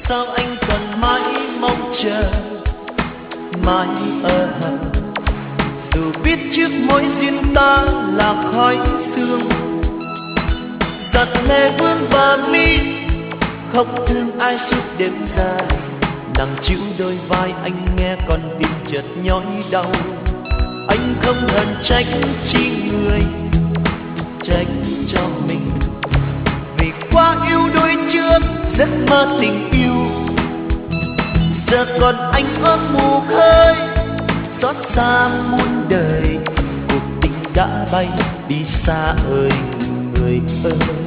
sao anh còn mãi mong chờ, mãi ở hờ. Dù biết trước mối duyên ta là khói sương, giọt lệ vương bờ mi, khóc thương ai suốt đêm dài. Nặng chịu đôi vai anh nghe con tim chợt nhói đau. Anh không hờn trách chi người, trách cho mình, vì quá yêu đôi trước giấc mơ tình yêu. Giờ còn anh ước mù khơi, xót xa muôn đời, cuộc tình đã bay đi xa ơi người ơi.